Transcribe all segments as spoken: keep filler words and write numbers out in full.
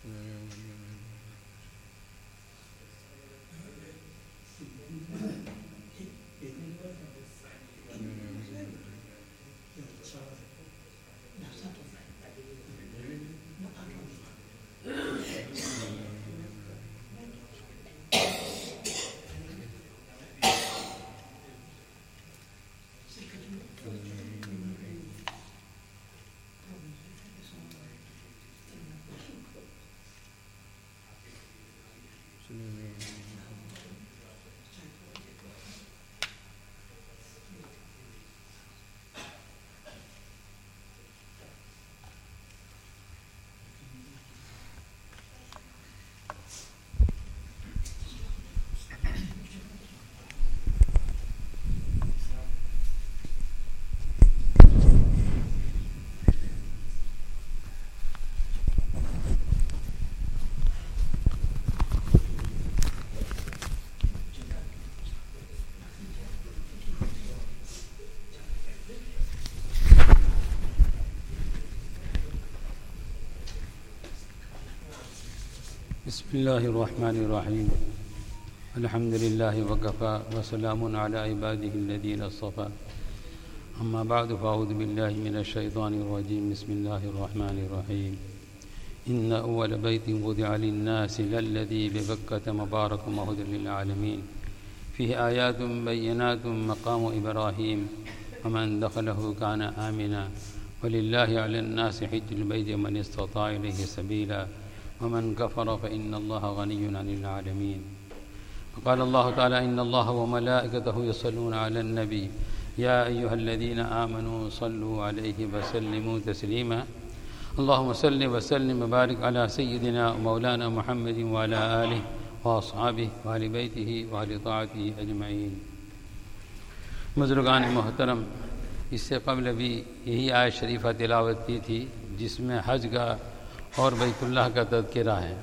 بسم الله الرحمن الرحيم الحمد لله وكفى وسلام على عباده الذين اصطفى أما بعد فأعوذ بالله من الشيطان الرجيم بسم الله الرحمن الرحيم إن أول بيت وضع للناس للذي ببكة مبارك وهدى للعالمين فيه آيات بينات مقام إبراهيم ومن دخله كان آمنا ولله على الناس حج البيت من استطاع إليه سبيلا ومن كفر فإن الله غني عن العالمين وقال الله تعالى إن الله وملائكته يصلون على النبي يا أيها الذين آمنوا صلوا عليه وسلموا تسليما اللهم صل وسلم وبارك على سيدنا مولانا محمد وعلى آله وأصحابه وآل بيته وآل طاعته أجمعين. بزرگان محترم، اس سے قبل بھی یہی آیت شریفہ تلاوت کی تھی جس میں حج کا اور بیت اللہ کا تذکرہ ہے.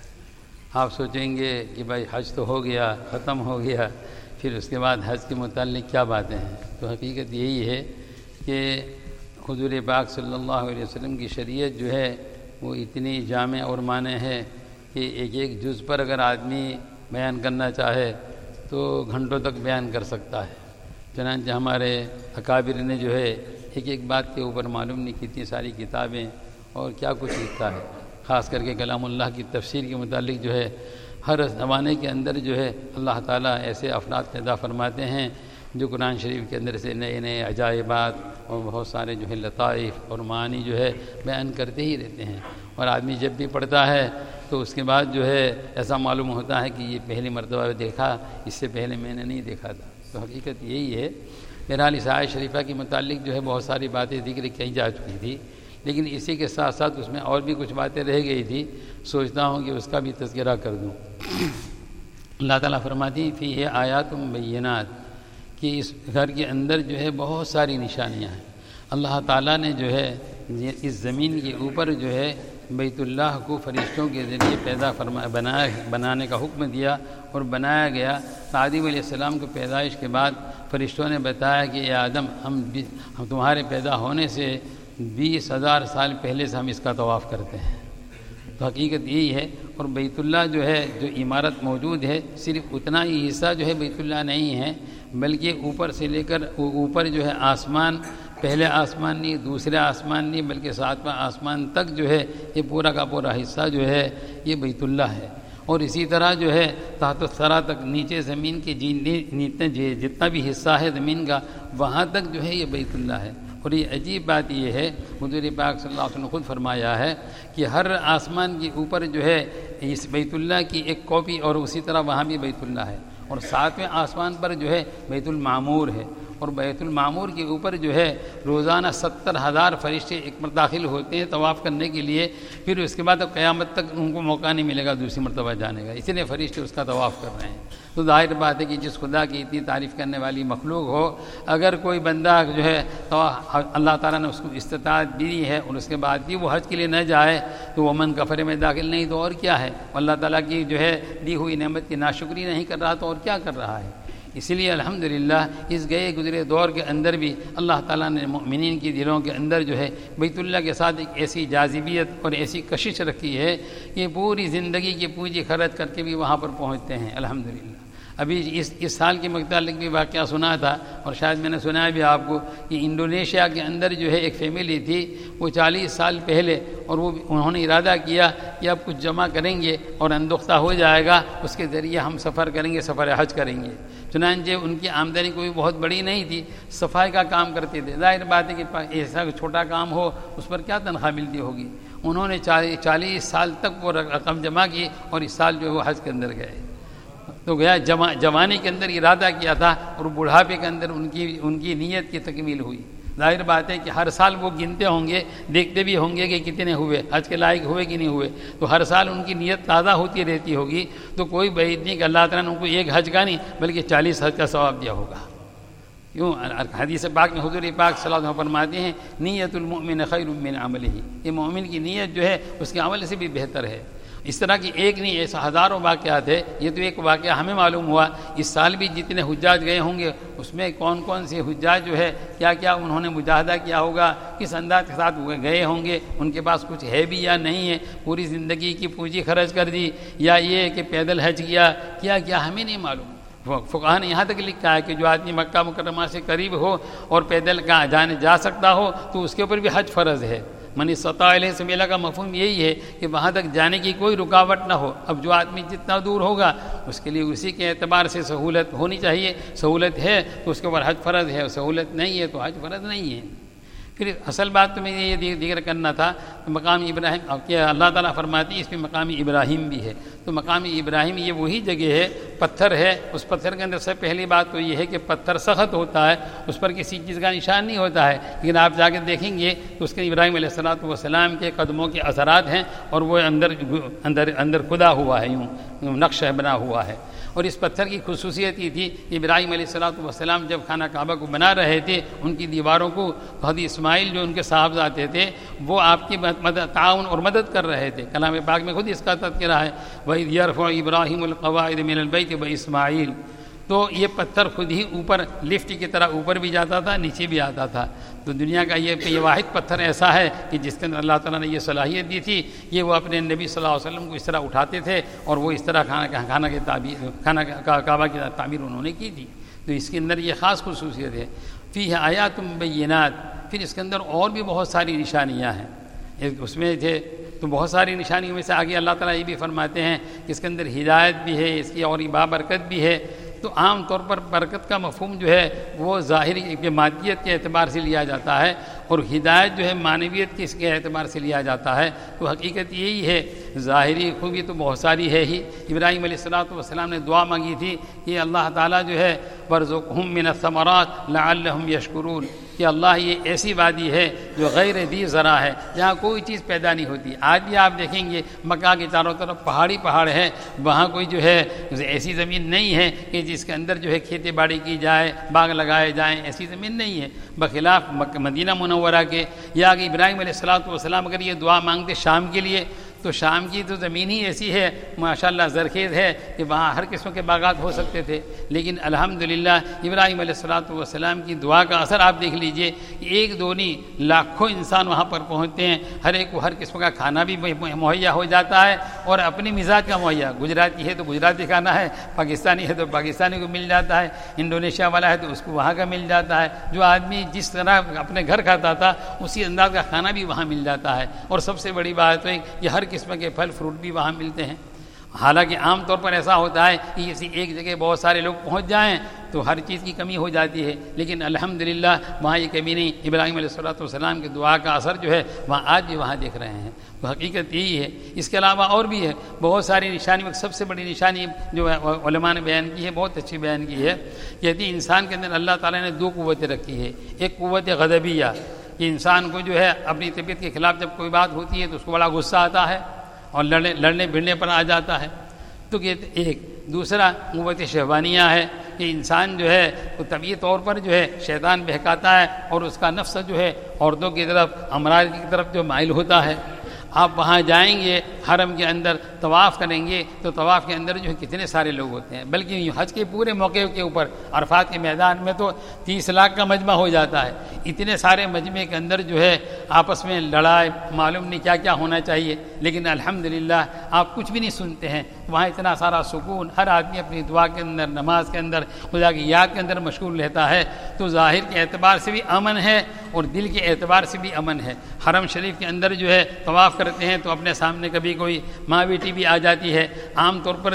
آپ سوچیں گے کہ بھائی حج تو ہو گیا، ختم ہو گیا، پھر اس کے بعد حج کے متعلق کیا باتیں ہیں؟ تو حقیقت یہی ہے کہ حضور پاک صلی اللہ علیہ وسلم کی شریعت جو ہے وہ اتنی جامع اور مانع ہے کہ ایک ایک جز پر اگر آدمی بیان کرنا چاہے تو گھنٹوں تک بیان کر سکتا ہے. چنانچہ ہمارے اکابر نے جو ہے ایک ایک بات کے اوپر معلوم نہیں کتنی ساری کتابیں اور کیا کچھ لکھتا ہے. خاص کر کے کلام اللہ کی تفسیر کے متعلق جو ہے ہر زمانے کے اندر جو ہے اللہ تعالیٰ ایسے افراد پیدا فرماتے ہیں جو قرآن شریف کے اندر سے نئے نئے عجائبات اور بہت سارے جو ہے لطائف اور معانی جو ہے بیان کرتے ہی رہتے ہیں. اور آدمی جب بھی پڑھتا ہے تو اس کے بعد جو ہے ایسا معلوم ہوتا ہے کہ یہ پہلی مرتبہ دیکھا، اس سے پہلے میں نے نہیں دیکھا تھا. تو حقیقت یہی ہے. بہرحال اس آیت شریفہ کے متعلق جو ہے بہت ساری باتیں ذکر کی جا چکی تھی، لیکن اسی کے ساتھ ساتھ اس میں اور بھی کچھ باتیں رہ گئی تھی. سوچتا ہوں کہ اس کا بھی تذکرہ کر دوں. اللہ تعالیٰ فرماتی فی ہے آیات بینات کہ اس گھر کے اندر جو ہے بہت ساری نشانیاں ہیں. اللہ تعالیٰ نے جو ہے اس زمین کے اوپر جو ہے بیت اللہ کو فرشتوں کے ذریعے پیدا فرما بنایا بنانے کا حکم دیا اور بنایا گیا. آدم علیہ السلام کو پیدائش کے بعد فرشتوں نے بتایا کہ اے آدم ہم ہم تمہارے پیدا ہونے سے بیس ہزار سال پہلے سے ہم اس کا طواف کرتے ہیں. تو حقیقت یہی ہے. اور بیت اللہ جو ہے جو عمارت موجود ہے صرف اتنا ہی حصہ جو ہے بیت اللہ نہیں ہے، بلکہ اوپر سے لے کر اوپر جو ہے آسمان، پہلے آسمان نہیں، دوسرے آسمان نہیں، بلکہ ساتواں آسمان تک جو ہے یہ پورا کا پورا حصہ جو ہے یہ بیت اللہ ہے. اور اسی طرح جو ہے تحت الثری تک نیچے زمین کے جتنا بھی حصہ ہے زمین کا وہاں تک جو ہے یہ بیت اللہ ہے. اور یہ عجیب بات یہ ہے، حضور پاک صلی اللہ علیہ وسلم نے خود فرمایا ہے کہ ہر آسمان کے اوپر جو ہے اس بیت اللہ کی ایک کاپی، اور اسی طرح وہاں بھی بیت اللہ ہے. اور ساتویں آسمان پر جو ہے بیت المعمور ہے. اور بیت المعمور کے اوپر جو ہے روزانہ ستر ہزار فرشتے ایک مرتبہ داخل ہوتے ہیں طواف کرنے کے لیے. پھر اس کے بعد اب قیامت تک ان کو موقع نہیں ملے گا دوسری مرتبہ جانے کا، اسی لیے فرشتے اس کا طواف کر رہے ہیں. تو ظاہر بات ہے کہ جس خدا کی اتنی تعریف کرنے والی مخلوق ہو، اگر کوئی بندہ جو ہے تو اللہ تعالیٰ نے اس کو استطاعت دی ہے اور اس کے بعد بھی وہ حج کے لیے نہ جائے تو وہ من کفر میں داخل نہیں تو اور کیا ہے؟ اللہ تعالیٰ کی جو ہے دی ہوئی نعمت کی ناشکری نہیں کر رہا تو اور کیا کر رہا ہے؟ اس لیے الحمدللہ اس گئے گزرے دور کے اندر بھی اللہ تعالیٰ نے مومنین کی دلوں کے اندر جو ہے بیت اللہ کے ساتھ ایک ایسی جاذبیت اور ایسی کشش رکھی ہے کہ پوری زندگی کی پونجی خرچ کر کے بھی وہاں پر پہنچتے ہیں الحمدللہ۔ ابھی اس اس سال کے متعلق بھی واقعہ سنا تھا، اور شاید میں نے سنا بھی آپ کو، کہ انڈونیشیا کے اندر جو ہے ایک فیملی تھی، وہ چالیس سال پہلے، اور وہ انہوں نے ارادہ کیا کہ اب کچھ جمع کریں گے اور اندوختہ ہو جائے گا، اس کے ذریعے ہم سفر کریں گے، سفر حج کریں گے۔ چنانچہ ان کی آمدنی کوئی بہت بڑی نہیں تھی، صفائی کا کام کرتے تھے، ظاہر بات ہے کہ ایسا چھوٹا کام ہو اس پر کیا تنخواہ ملتی ہوگی۔ انہوں نے چالیس سال تک وہ رقم جمع کی اور اس سال جو ہے وہ حج کے اندر گئے، تو گیا جوانی کے اندر ارادہ کیا تھا اور بڑھاپے کے اندر ان کی ان کی نیت کی تکمیل ہوئی۔ ظاہر بات ہے کہ ہر سال وہ گنتے ہوں گے، دیکھتے بھی ہوں گے کہ کتنے ہوئے، حج کے لائق ہوئے کہ نہیں ہوئے، تو ہر سال ان کی نیت تازہ ہوتی رہتی ہوگی، تو کوئی بعید نہیں کہ اللہ تعالیٰ نے ان کو ایک حج کا نہیں بلکہ چالیس حج کا ثواب دیا ہوگا۔ کیوں؟ حدیث پاک میں حضور پاک صلی اللہ علیہ وسلم فرماتے ہیں نیت المؤمن خیر من عملہ، یہ مومن کی نیت جو ہے اس کے عمل سے بھی بہتر ہے۔ اس طرح کی ایک نہیں، ایسا ہزاروں واقعات ہے، یہ تو ایک واقعہ ہمیں معلوم ہوا۔ اس سال بھی جتنے حجاج گئے ہوں گے اس میں کون کون سے حجاج جو ہے کیا کیا انہوں نے مجاہدہ کیا ہوگا، کس انداز کے ساتھ گئے ہوں گے، ان کے پاس کچھ ہے بھی یا نہیں ہے، پوری زندگی کی پونجی خرچ کر دی، یا یہ کہ پیدل حج کیا کیا کیا ہمیں نہیں معلوم۔ فقہا نے یہاں تک لکھا ہے کہ جو آدمی مکہ مکرمہ سے قریب ہو اور پیدل کہاں جانے جا سکتا ہو تو اس کے اوپر بھی حج فرض ہے۔ من استطاع الیہ سبیلا کا مفہوم یہی ہے کہ وہاں تک جانے کی کوئی رکاوٹ نہ ہو۔ اب جو آدمی جتنا دور ہوگا اس کے لیے اسی کے اعتبار سے سہولت ہونی چاہیے، سہولت ہے تو اس کے اوپر حج فرض ہے، اور سہولت نہیں ہے تو حج فرض نہیں ہے۔ پھر اصل بات تو میں یہ ذکر کرنا تھا مقام ابراہیم، کہ اللہ تعالیٰ فرماتی ہے اس میں مقام ابراہیم بھی ہے، تو مقام ابراہیم یہ وہی جگہ ہے، پتھر ہے، اس پتھر کے اندر سب پہلی بات تو یہ ہے کہ پتھر سخت ہوتا ہے، اس پر کسی چیز کا نشان نہیں ہوتا ہے، لیکن آپ جا کے دیکھیں گے تو اس کے ابراہیم علیہ الصلوۃ والسلام کے قدموں کے اثرات ہیں، اور وہ اندر اندر اندر کھدا ہوا ہے، یوں نقش بنا ہوا ہے۔ اور اس پتھر کی خصوصیت یہ تھی کہ ابراہیم علیہ الصلوۃ والسلام جب خانہ کعبہ کو بنا رہے تھے، ان کی دیواروں کو حضرت اسماعیل جو ان کے صاحبزادے تھے وہ آپ کی مدد تعاون اور مدد کر رہے تھے۔ کلام پاک میں خود اس کا تذکرہ ہے، وَإِذْ يَرْفَعُ إِبْرَاهِيمُ الْقَوَاعِدَ مِنَ الْبَيْتِ وَإِسْمَاعِيلُ، تو یہ پتھر خود ہی اوپر لفٹ کی طرح اوپر بھی جاتا تھا، نیچے بھی آتا تھا۔ تو دنیا کا یہ یہ واحد پتھر ایسا ہے کہ جس کے اندر اللہ تعالیٰ نے یہ صلاحیت دی تھی، یہ وہ اپنے نبی صلی اللہ علیہ وسلم کو اس طرح اٹھاتے تھے اور وہ اس طرح کھانا کھانا کی تعبیر کھانا کعبہ کی تعمیر انہوں نے کی تھی۔ تو اس کے اندر یہ خاص خصوصیت ہے۔ فیہ آیات بینات، پھر اس کے اندر اور بھی بہت ساری نشانیاں ہیں، اس میں تھے تو بہت ساری نشانیوں میں سے آگے اللہ تعالیٰ یہ بھی فرماتے ہیں کہ اس کے اندر ہدایت بھی ہے، اس کی اور بابرکت بھی ہے۔ تو عام طور پر برکت کا مفہوم جو ہے وہ ظاہری مادیت کے اعتبار سے لیا جاتا ہے، اور ہدایت جو ہے معنویت کے اس کے اعتبار سے لیا جاتا ہے۔ تو حقیقت یہی ہے، ظاہری خوبی تو بہت ساری ہے ہی۔ ابراہیم علیہ الصلوۃ والسلام نے دعا مانگی تھی کہ اللہ تعالیٰ جو ہے وَارْزُقْهُم مِّنَ الثَّمَرَاتِ لَعَلَّهُمْ يَشْكُرُونَ، کہ اللہ یہ ایسی وادی ہے جو غیر ذی زرع ہے، جہاں کوئی چیز پیدا نہیں ہوتی۔ آج بھی آپ دیکھیں گے مکہ کے چاروں طرف پہاڑی پہاڑ ہے، وہاں کوئی جو ہے ایسی زمین نہیں ہے کہ جس کے اندر جو ہے کھیتی باڑی کی جائے، باغ لگائے جائیں، ایسی زمین نہیں ہے، بخلاف مدینہ منورہ کے۔ یا کہ ابراہیم علیہ الصلوۃ والسلام اگر یہ دعا مانگتے شام کے لیے تو شام کی تو زمین ہی ایسی ہے ماشاءاللہ زرخیز ہے کہ وہاں ہر قسم کے باغات ہو سکتے تھے، لیکن الحمدللہ ابراہیم علیہ الصلوۃ والسلام کی دعا کا اثر آپ دیکھ لیجئے کہ ایک دو نہیں لاکھوں انسان وہاں پر پہنچتے ہیں، ہر ایک کو ہر قسم کا کھانا بھی مہیا ہو جاتا ہے، اور اپنی مزاج کا مہیا، گجراتی ہے تو گجراتی کھانا ہے، پاکستانی ہے تو پاکستانی کو مل جاتا ہے، انڈونیشیا والا ہے تو اس کو وہاں کا مل جاتا ہے۔ جو آدمی جس طرح اپنے گھر کھاتا تھا اسی انداز کا کھانا بھی وہاں مل جاتا ہے، اور سب سے بڑی بات ہے کہ ہر قسم کے پھل فروٹ بھی وہاں ملتے ہیں۔ حالانکہ عام طور پر ایسا ہوتا ہے کہ کسی ایک جگہ بہت سارے لوگ پہنچ جائیں تو ہر چیز کی کمی ہو جاتی ہے، لیکن الحمدللہ وہاں یہ کمی نہیں۔ ابراہیم علیہ الصلوۃ والسلام کی دعا کا اثر جو ہے وہاں آج بھی وہاں دیکھ رہے ہیں، تو حقیقت یہی ہے۔ اس کے علاوہ اور بھی ہے بہت ساری نشانی، سب سے بڑی نشانی جو علماء نے بیان کی ہے، بہت اچھی بیان کی ہے، کہتی انسان کے اندر اللہ تعالیٰ نے دو قوتیں رکھی ہے۔ ایک قوت غضبیہ، کہ انسان کو جو ہے اپنی طبیعت کے خلاف جب کوئی بات ہوتی ہے تو اس کو بڑا غصہ آتا ہے اور لڑنے لڑنے بھڑنے پر آ جاتا ہے، تو کہتے ایک۔ دوسرا قوت شہوانیہ ہے کہ انسان جو ہے وہ طبعی طور پر جو ہے شیطان بہکاتا ہے اور اس کا نفس جو ہے عورتوں کی طرف، امراض کی طرف جو مائل ہوتا ہے۔ آپ وہاں جائیں گے حرم کے اندر طواف کریں گے تو طواف کے اندر جو ہے کتنے سارے لوگ ہوتے ہیں، بلکہ حج کے پورے موقع کے اوپر عرفات کے میدان میں تو تیس لاکھ کا مجمع ہو جاتا ہے، اتنے سارے مجمع کے اندر جو ہے آپس میں لڑائی معلوم نہیں کیا کیا ہونا چاہیے، لیکن الحمدللہ آپ کچھ بھی نہیں سنتے ہیں، وہاں اتنا سارا سکون، ہر آدمی اپنی دعا کے اندر، نماز کے اندر، خدا کی یاد کے اندر مشغول رہتا ہے، تو ظاہر کے اعتبار سے بھی امن ہے اور دل کے اعتبار سے بھی امن ہے۔ حرم شریف کے اندر جو ہے طواف کرتے ہیں تو اپنے سامنے کبھی کوئی ماں بیٹی بھی آ جاتی ہے، عام طور پر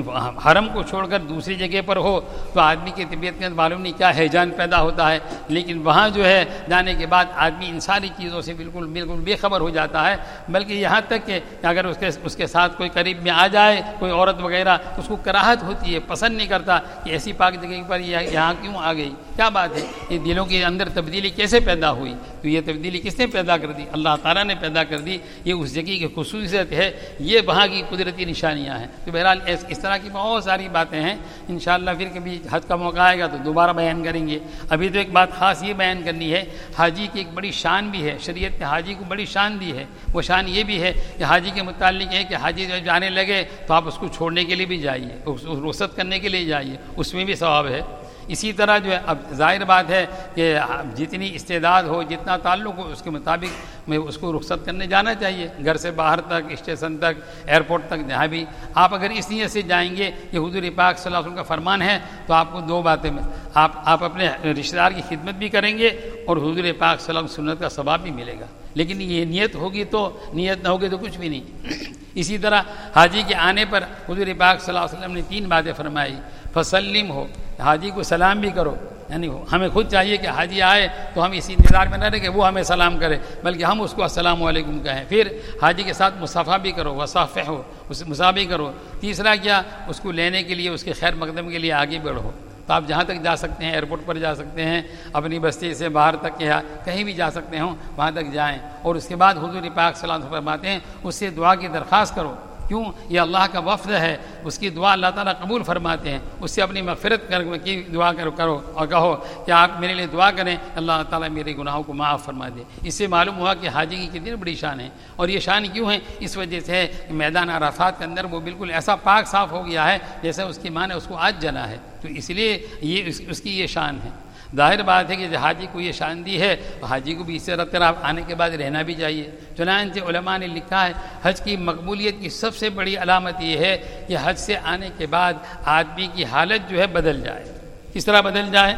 حرم کو چھوڑ کر دوسری جگہ پر ہو تو آدمی کی طبیعت کے اندر معلوم نہیں کیا ہیجان پیدا ہوتا ہے، لیکن وہاں جو ہے جانے کے بعد آدمی ان ساری چیزوں سے بالکل بالکل بے خبر ہو جاتا ہے، بلکہ یہاں تک کہ اگر اس کے اس کے ساتھ کوئی قریب میں آ جائے کوئی عورت وغیرہ تو اس کو کراہت ہوتی ہے، پسند نہیں کرتا کہ ایسی پاک جگہ پر یہاں کیوں آ گئی، کیا بات ہے، یہ دلوں کے اندر تبدیلی کیسے پیدا ہوئی؟ تو یہ تبدیلی کس نے پیدا کر دی؟ اللہ تعالیٰ نے پیدا کر دی، یہ اس جگہ کی خصوصیت ہے، یہ وہاں کی قدرتی نشانیاں ہیں۔ تو بہرحال اس طرح کی بہت ساری باتیں ہیں، انشاءاللہ پھر کبھی حج کا موقع آئے گا تو دوبارہ بیان کریں گے۔ ابھی تو ایک بات خاص یہ بیان کرنی ہے، حاجی کی ایک بڑی شان بھی ہے، شریعت نے حاجی کو بڑی شان دی ہے، وہ شان یہ بھی ہے کہ حاجی کے متعلق ہے کہ حاجی جو جانے لگے تو آپ اس کو چھوڑنے کے لیے بھی جائیے، اس رخصت کرنے کے لیے جائیے، اس میں بھی ثواب ہے۔ اسی طرح جو ہے اب ظاہر بات ہے کہ جتنی استعداد ہو، جتنا تعلق ہو، اس کے مطابق میں اس کو رخصت کرنے جانا چاہیے، گھر سے باہر تک، اسٹیشن تک، ایئرپورٹ تک، جہاں بھی آپ اگر اس نیت سے جائیں گے کہ حضور پاک صلی اللہ علیہ وسلم کا فرمان ہے تو آپ کو دو باتیں میں آپ آپ اپنے رشتہ دار کی خدمت بھی کریں گے اور حضور پاک صلی اللہ علیہ وسلم سنت کا ثواب بھی ملے گا، لیکن یہ نیت ہوگی تو، نیت نہ ہوگی تو کچھ بھی نہیں۔ اسی طرح حاجی کے آنے پر حضور پاک صلی اللہ علیہ وسلم نے تین باتیں فرمائی، فسلم ہو، حاجی کو سلام بھی کرو، یعنی ہمیں خود چاہیے کہ حاجی آئے تو ہم اسی انتظار میں نہ رہیں کہ وہ ہمیں سلام کرے، بلکہ ہم اس کو السلام علیکم کہیں۔ پھر حاجی کے ساتھ مصافحہ بھی کرو، وصافح ہو، اس مصافحہ کرو۔ تیسرا کیا، اس کو لینے کے لیے، اس کے خیر مقدم کے لیے آگے بڑھو، تو آپ جہاں تک جا سکتے ہیں، ایئرپورٹ پر جا سکتے ہیں، اپنی بستی سے باہر تک یا کہیں بھی جا سکتے ہوں وہاں تک جائیں، اور اس کے بعد حضور پاک صلی اللہ علیہ وسلم فرماتے ہیں اس سے دعا کی درخواست کرو، کیوں؟ یہ اللہ کا وفد ہے، اس کی دعا اللہ تعالیٰ قبول فرماتے ہیں، اس سے اپنی مغفرت کر کی دعا کرو کرو اور کہو کہ آپ میرے لیے دعا کریں، اللہ تعالیٰ میرے گناہوں کو معاف فرما دے۔ اس سے معلوم ہوا کہ حاجی کی کتنی بڑی شان ہے، اور یہ شان کیوں ہے؟ اس وجہ سے ہے کہ میدان عرفات کے اندر وہ بالکل ایسا پاک صاف ہو گیا ہے جیسے اس کی ماں نے اس کو آج جنا ہے، تو اس لیے یہ اس, اس کی یہ شان ہے۔ ظاہر بات ہے کہ حاجی کو یہ شان دی ہے تو حاجی کو بھی اس طرح آنے کے بعد رہنا بھی چاہیے۔ چنانچہ علماء نے لکھا ہے حج کی مقبولیت کی سب سے بڑی علامت یہ ہے کہ حج سے آنے کے بعد آدمی کی حالت جو ہے بدل جائے۔ کس طرح بدل جائے؟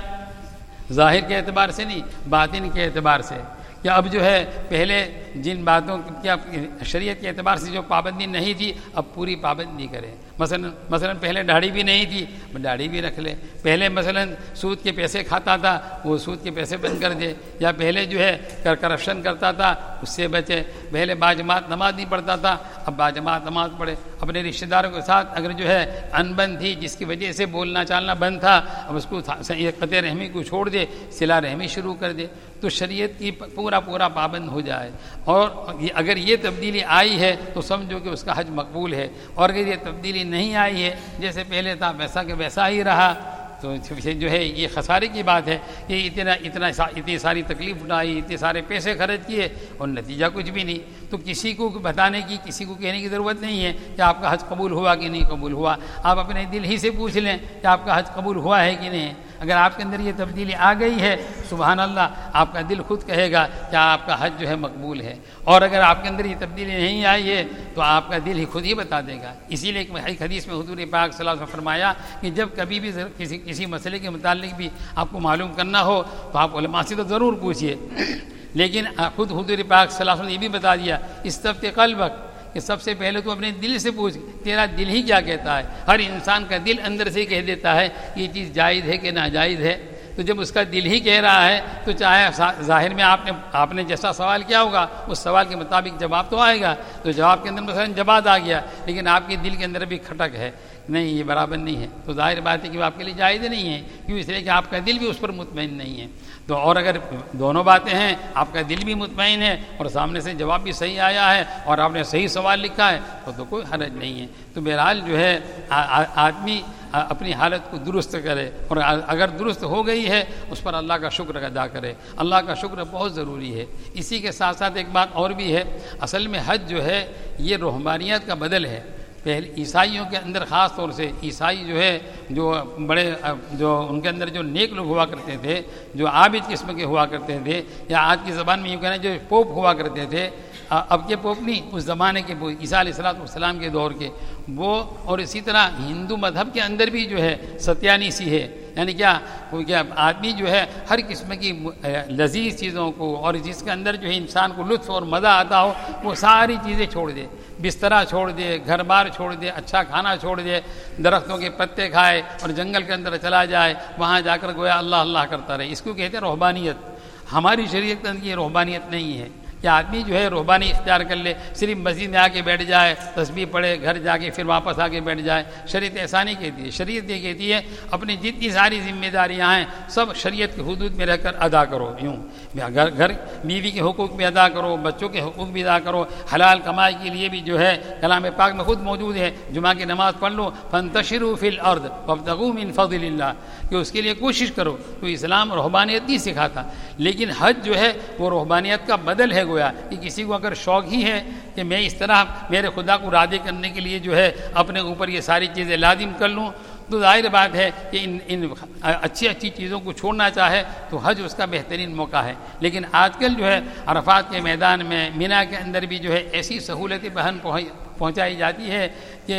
ظاہر کے اعتبار سے نہیں، باطن کے اعتبار سے، کہ اب جو ہے پہلے جن باتوں کیا شریعت کے اعتبار سے جو پابندی نہیں تھی اب پوری پابندی کرے۔ مثلا مثلا پہلے داڑھی بھی نہیں تھی، داڑھی بھی رکھ لے۔ پہلے مثلا سود کے پیسے کھاتا تھا، وہ سود کے پیسے بند کر دے، یا پہلے جو ہے کرپشن کرتا تھا اس سے بچے۔ پہلے باجماعت نماز نہیں پڑھتا تھا، اب باجماعت نماز پڑھے۔ اپنے رشتہ داروں کے ساتھ اگر جو ہے انبن تھی جس کی وجہ سے بولنا چالنا بند تھا، اب اس کو قطع رحمی کو چھوڑ دے، صلہ رحمی شروع کر دے، تو شریعت کی پورا پورا پابند ہو جائے۔ اور اگر یہ تبدیلی آئی ہے تو سمجھو کہ اس کا حج مقبول ہے، اور اگر یہ تبدیلی نہیں آئی ہے جیسے پہلے تھا ویسا کہ ویسا ہی رہا تو جو ہے یہ خسارے کی بات ہے کہ اتنا اتنا اتنی ساری تکلیف اٹھائی، اتنے سارے پیسے خرچ کیے اور نتیجہ کچھ بھی نہیں۔ تو کسی کو بتانے کی، کسی کو کہنے کی ضرورت نہیں ہے کہ آپ کا حج قبول ہوا کہ نہیں قبول ہوا، آپ اپنے دل ہی سے پوچھ لیں کہ آپ کا حج قبول ہوا ہے کہ نہیں۔ اگر آپ کے اندر یہ تبدیلی آ گئی ہے سبحان اللہ، آپ کا دل خود کہے گا کہ آپ کا حج جو ہے مقبول ہے، اور اگر آپ کے اندر یہ تبدیلی نہیں آئی ہے تو آپ کا دل ہی خود ہی بتا دے گا۔ اسی لیے ایک حدیث میں حضور پاک صلی اللہ علیہ وسلم فرمایا کہ جب کبھی بھی کسی کسی مسئلے کے متعلق بھی آپ کو معلوم کرنا ہو تو آپ علماء سے تو ضرور پوچھیے، لیکن خود حضور پاک صلی اللہ علیہ وسلم نے یہ بھی بتا دیا استفت قلبک، کہ سب سے پہلے تو اپنے دل سے پوچھ تیرا دل ہی کیا کہتا ہے۔ ہر انسان کا دل اندر سے کہہ دیتا ہے یہ چیز جائز ہے کہ ناجائز ہے، تو جب اس کا دل ہی کہہ رہا ہے تو چاہے ظاہر میں آپ نے آپ نے جیسا سوال کیا ہوگا اس سوال کے مطابق جواب تو آئے گا، تو جواب کے اندر مثلا جواب آ گیا لیکن آپ کے دل کے اندر بھی کھٹک ہے، نہیں یہ برابر نہیں ہے، تو ظاہر بات ہے کہ وہ آپ کے لیے جائز نہیں ہے، کیوں؟ اس لیے کہ آپ کا دل بھی اس پر مطمئن نہیں ہے۔ تو اور اگر دونوں باتیں ہیں، آپ کا دل بھی مطمئن ہے اور سامنے سے جواب بھی صحیح آیا ہے اور آپ نے صحیح سوال لکھا ہے تو تو کوئی حرج نہیں ہے۔ تو بہرحال جو ہے آدمی اپنی حالت کو درست کرے، اور اگر درست ہو گئی ہے اس پر اللہ کا شکر ادا کرے۔ اللہ کا شکر بہت ضروری ہے۔ اسی کے ساتھ ساتھ ایک بات اور بھی ہے، اصل میں حج جو ہے یہ روحانیت کا بدل ہے۔ پہلے عیسائیوں کے اندر خاص طور سے عیسائی جو ہے جو بڑے جو ان کے اندر جو نیک لوگ ہوا کرتے تھے، جو عابد قسم کے ہوا کرتے تھے، یا آج کی زبان میں یوں کہنا جو پوپ ہوا کرتے تھے، اب کے پوپ نہیں، اس زمانے کے عیسیٰ علیہ الصلوۃ والسلام کے دور کے وہ، اور اسی طرح ہندو مذہب کے اندر بھی جو ہے ستیانیسی ہے، یعنی کیا کیا آدمی جو ہے ہر قسم کی لذیذ چیزوں کو، اور جس کے اندر جو ہے انسان کو لطف اور مزہ آتا ہو وہ ساری چیزیں چھوڑ دے، بسترا چھوڑ دے، گھر بار چھوڑ دے، اچھا کھانا چھوڑ دے، درختوں کے پتے کھائے اور جنگل کے اندر چلا جائے، وہاں جا کر گویا اللہ اللہ کرتا رہے۔ اس کو کہتے ہیں روحانیت۔ ہماری شریعت کے اندر یہ روحانیت نہیں ہے کہ آدمی جو ہے روحانی اختیار کر لے، صرف مسجد میں آ کے بیٹھ جائے، تسبیح پڑھے، گھر جا کے پھر واپس آ کے بیٹھ جائے۔ شریعت ایسا نہیں کہتی ہے۔ شریعت یہ کہتی ہے اپنی جتنی ساری ذمہ داریاں ہیں سب شریعت کے حدود میں رہ کر ادا کرو۔ یوں گھر گھر بیوی کے حقوق بھی ادا کرو، بچوں کے حقوق بھی ادا کرو، حلال کمائی کے لیے بھی جو ہے کلام پاک میں خود موجود ہے، جمعہ کی نماز پڑھ لو، فانتشروا فی الارض وابتغوا من فضل اللہ، کہ اس کے لیے کوشش کرو۔ تو اسلام روحانیت نہیں سکھاتا، لیکن حج جو ہے وہ روحانیت کا بدل ہے۔ گویا کہ کسی کو اگر شوق ہی ہے کہ میں اس طرح میرے خدا کو راضی کرنے کے لیے جو ہے اپنے اوپر یہ ساری چیزیں لازم کر لوں، تو ظاہر بات ہے کہ ان ان اچھی اچھی چیزوں کو چھوڑنا چاہے تو حج اس کا بہترین موقع ہے۔ لیکن آج کل جو ہے عرفات کے میدان میں، مینا کے اندر بھی جو ہے ایسی سہولتیں بہن پہنچائی جاتی ہے کہ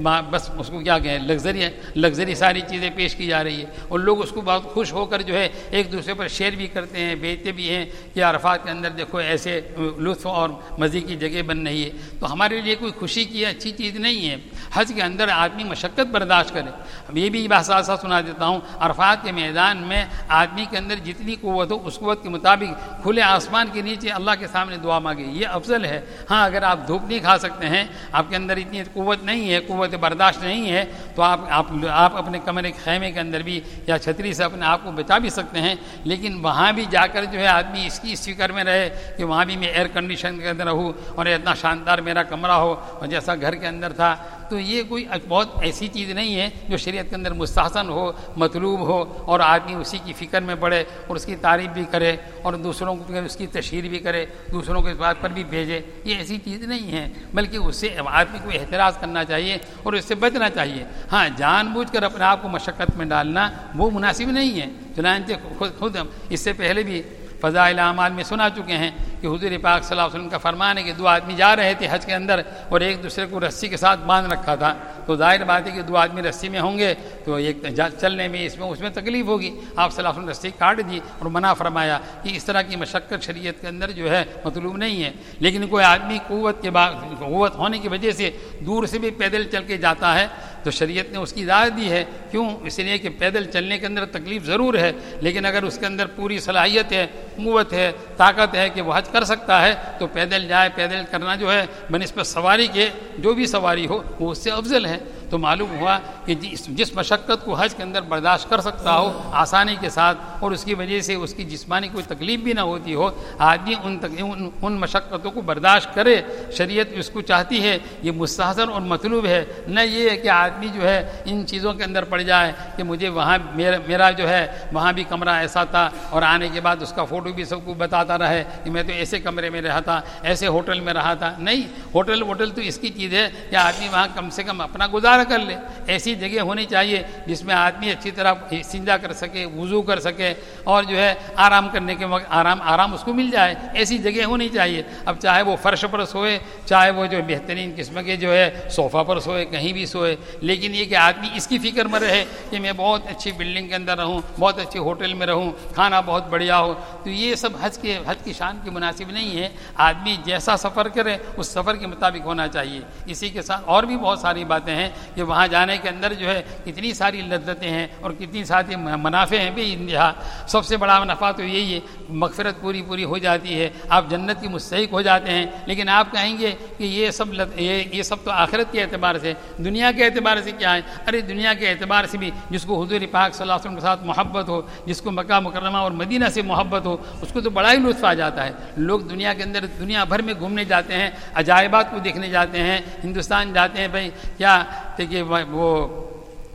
بس اس کو کیا کہیں، لگژری لگژری ساری چیزیں پیش کی جا رہی ہے، اور لوگ اس کو بہت خوش ہو کر جو ہے ایک دوسرے پر شیئر بھی کرتے ہیں، بھیجتے بھی ہیں کہ عرفات کے اندر دیکھو ایسے لطف اور مزے کی جگہ بن رہی ہے۔ تو ہمارے لیے کوئی خوشی کی اچھی چیز نہیں ہے۔ حج کے اندر آدمی مشقت برداشت کرے۔ اب یہ بھی بات ساتھ سنا دیتا ہوں، عرفات کے میدان میں آدمی کے اندر جتنی قوت ہو اس قوت کے مطابق کھلے آسمان کے نیچے اللہ کے سامنے دعا مانگے، یہ افضل ہے۔ ہاں اگر آپ دھوپ نہیں کھا سکتے ہیں، آپ کے اندر اتنی قوت نہیں ہے، قوت برداشت نہیں ہے، تو آپ آپ آپ اپنے کمرے خیمے کے اندر بھی یا چھتری سے اپنے آپ کو بچا بھی سکتے ہیں، لیکن وہاں بھی جا کر جو ہے آدمی اس کی اس فکر میں رہے کہ وہاں بھی میں ایئر کنڈیشن کے اندر رہوں اور اتنا شاندار میرا کمرہ ہو اور جیسا گھر کے اندر تھا، تو یہ کوئی بہت ایسی چیز نہیں ہے جو شریعت کے اندر مستحسن ہو، مطلوب ہو، اور آدمی اسی کی فکر میں پڑے اور اس کی تعریف بھی کرے اور دوسروں کو اس کی تشہیر بھی کرے، دوسروں کو اس بات پر بھی بھیجے۔ یہ ایسی چیز نہیں ہے، بلکہ اس سے آدمی کو احتراز کرنا چاہیے اور اس سے بچنا چاہیے۔ ہاں جان بوجھ کر اپنے آپ کو مشقت میں ڈالنا وہ مناسب نہیں ہے۔ چنانچہ خود خود اس سے پہلے بھی فضائل اعمال میں سنا چکے ہیں کہ حضور پاک صلی اللہ علیہ وسلم کا فرمان ہے کہ دو آدمی جا رہے تھے حج کے اندر اور ایک دوسرے کو رسی کے ساتھ باندھ رکھا تھا، تو ظاہر بات ہے کہ دو آدمی رسی میں ہوں گے تو ایک چلنے میں اس میں اس میں تکلیف ہوگی۔ آپ صلی اللہ علیہ وسلم رسی کاٹ دی اور منع فرمایا کہ اس طرح کی مشقت شریعت کے اندر جو ہے مطلوب نہیں ہے۔ لیکن کوئی آدمی قوت کے بعد قوت ہونے کی وجہ سے دور سے بھی پیدل چل کے جاتا ہے تو شریعت نے اس کی اجازت دی ہے۔ کیوں؟ اس لیے کہ پیدل چلنے کے اندر تکلیف ضرور ہے، لیکن اگر اس کے اندر پوری صلاحیت ہے، قوت ہے، طاقت ہے کہ وہ حج کر سکتا ہے تو پیدل جائے۔ پیدل کرنا جو ہے بنسبت سواری کے جو بھی سواری ہو وہ اس سے افضل ہے۔ تو معلوم ہوا کہ جس جس مشقت کو حج کے اندر برداشت کر سکتا ہو آسانی کے ساتھ اور اس کی وجہ سے اس کی جسمانی کوئی تکلیف بھی نہ ہوتی ہو، آدمی ان ان, ان مشقتوں کو برداشت کرے۔ شریعت اس کو چاہتی ہے، یہ مستحسن اور مطلوب ہے، نہ یہ ہے کہ آدمی جو ہے ان چیزوں کے اندر پڑ جائے کہ مجھے وہاں میرا میرا جو ہے وہاں بھی کمرہ ایسا تھا اور آنے کے بعد اس کا فوٹو بھی سب کو بتاتا رہے کہ میں تو ایسے کمرے میں رہا تھا، ایسے ہوٹل میں رہا تھا۔ نہیں، ہوٹل ہوٹل تو اس کی چیز ہے کہ آدمی وہاں کم سے کم اپنا گزارا کر لے۔ ایسی جگہ ہونی چاہیے جس میں آدمی اچھی طرح استنجا کر سکے، وضو کر سکے اور جو ہے آرام کرنے کے وقت آرام آرام اس کو مل جائے، ایسی جگہ ہونی چاہیے۔ اب چاہے وہ فرش پر سوئے، چاہے وہ جو بہترین قسم کے جو ہے صوفہ پر سوئے، کہیں بھی سوئے، لیکن یہ کہ آدمی اس کی فکر میں رہے کہ میں بہت اچھی بلڈنگ کے اندر رہوں، بہت اچھی ہوٹل میں رہوں، کھانا بہت بڑھیا ہو، تو یہ سب حج کے حج کی شان کی مناسب نہیں ہے۔ آدمی جیسا سفر کرے اس سفر کے مطابق ہونا چاہیے۔ اسی کے ساتھ اور بھی بہت ساری باتیں ہیں کہ وہاں جانے کے اندر جو ہے کتنی ساری لذتیں ہیں اور کتنی ساری منافع ہیں بے انتہا۔ سب سے بڑا منافع تو یہی ہے، مغفرت پوری پوری ہو جاتی ہے، آپ جنت کی مستحق ہو جاتے ہیں۔ لیکن آپ کہیں گے کہ یہ سب یہ یہ سب تو آخرت کے اعتبار سے، دنیا کے اعتبار سے کیا ہے؟ ارے دنیا کے اعتبار سے بھی جس کو حضور پاک صلی اللہ علیہ وسلم کے ساتھ محبت ہو، جس کو مکہ مکرمہ اور مدینہ سے محبت ہو، اس کو تو بڑا ہی لطف آ جاتا ہے۔ لوگ دنیا کے اندر دنیا بھر میں گھومنے جاتے ہیں، عجائبات کو دیکھنے جاتے ہیں، ہندوستان جاتے ہیں، بھائی کیا کہ وہ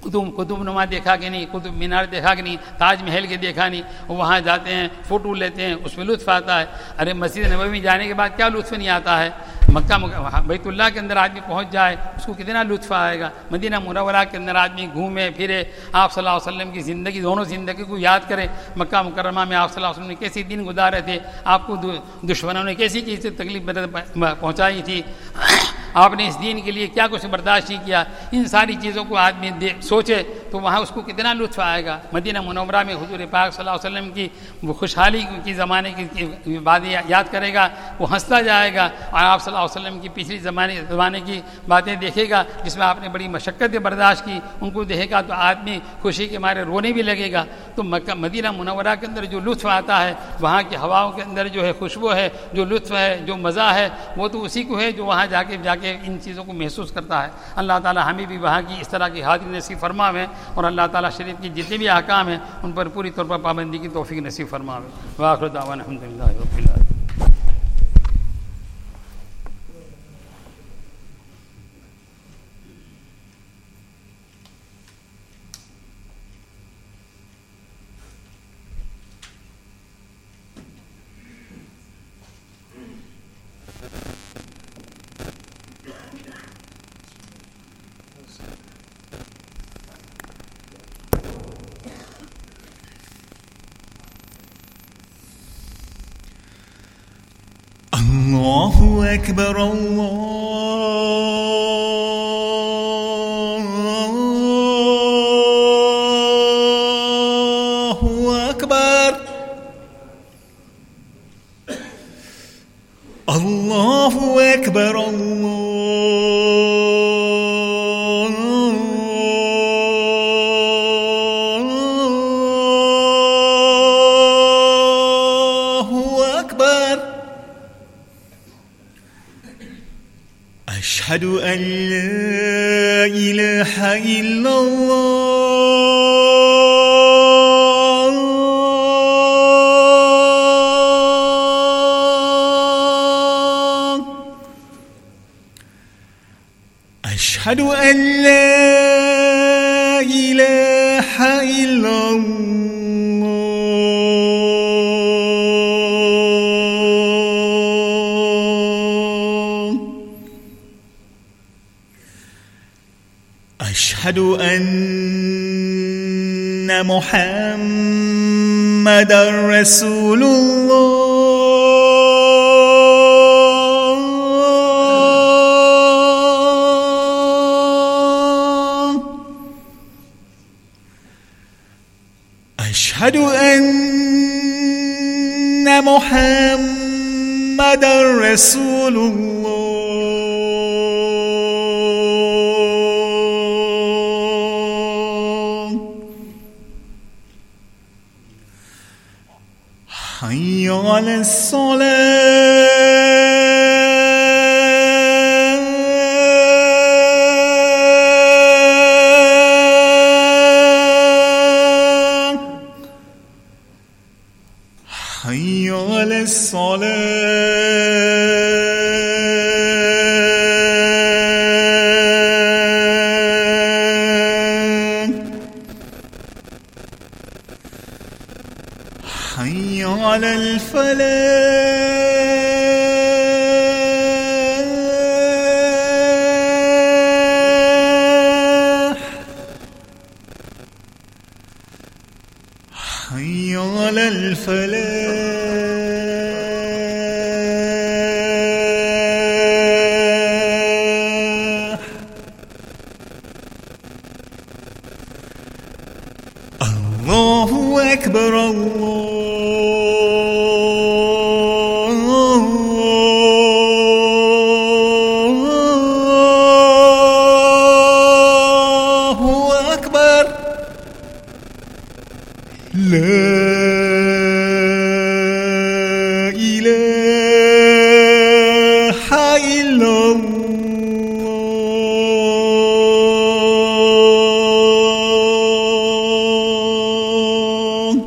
कुतुब कुतुबनुमा देखा कि नहीं, कुतुब मीनार देखा कि नहीं, ताजमहल के देखा नहीं, वहाँ जाते हैं फ़ोटो लेते हैं, उसमें लुत्फ़ आता है। अरे मस्जिद नबवी जाने के बाद क्या लुत्फ़ नहीं आता है। मक्का बैतुल्लाह के अंदर आदमी पहुँच जाए उसको कितना लुत्फ़ आएगा। मदीना मुनव्वरा के अंदर आदमी घूमे फिरे, आप सल्लल्लाहु अलैहि वसल्लम की ज़िंदगी, दोनों ज़िंदगी को याद करें। मक्का मुकर्रमा में आप सल्लल्लाहु अलैहि वसल्लम ने कैसे दिन गुजारे थे, आपको दुश्मनों ने कैसी चीज़ से तकलीफ पहुँचाई थी, आपने इस दीन के लिए क्या कुछ बर्दाश्त नहीं किया। इन सारी चीज़ों को आदमी सोचे तो वहाँ उसको कितना लुत्फ़ आएगा। मदीना मुनव्वरा में हुजूर पाक सल्लल्लाहु अलैहि वसल्लम की वो खुशहाली की ज़माने की बातें याद करेगा, वो हंसता जाएगा। और आप सल्लल्लाहु अलैहि वसल्लम की पिछली ज़माने ज़माने की बातें देखेगा जिसमें आपने बड़ी मशक्क़तें बर्दाश्त की, उनको देखेगा तो आदमी खुशी के मारे रोने भी लगेगा। तो मक्का मदीना मुनव्वरा के अंदर जो लुत्फ़ आता है, वहाँ की हवाओं के अंदर जो है खुशबू है, जो लुत्फ़ है, जो मज़ा है, वो तो उसी को है जो वहाँ जाके जाके इन चीज़ों को महसूस करता है। अल्लाह ताला हमें भी वहाँ की इस तरह की हाज़िरी नसीब फरमावे और अल्लाह ताला शरीयत की जितने भी अहकाम हैं उन पर पूरी तौर पर पाबंदी की तौफीक नसीब फरमावे। व आखिर दावाना अल्हम्दुलिल्लाहि रब्बिल आलमीन। الله أكبر الله أكبر الله أكبر أشهد أن لا إله إلا الله أشهد أن لا إله إلا أشهد أن محمدًا رسول الله أشهد أن محمدًا رسول الله حي على الصلاة حي على الصلاة حي على الفلاح حي على الفلاح الله أكبر الله أكبر لا إله إلا الله